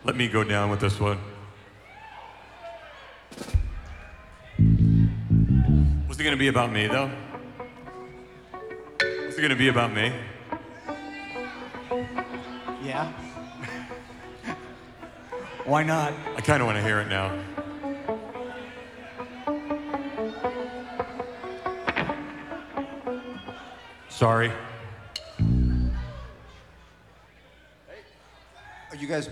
Let me go down with this one. Was it gonna be about me, though? Was it gonna be about me? Yeah. Why not? I kind of want to hear it now. Sorry. Are you guys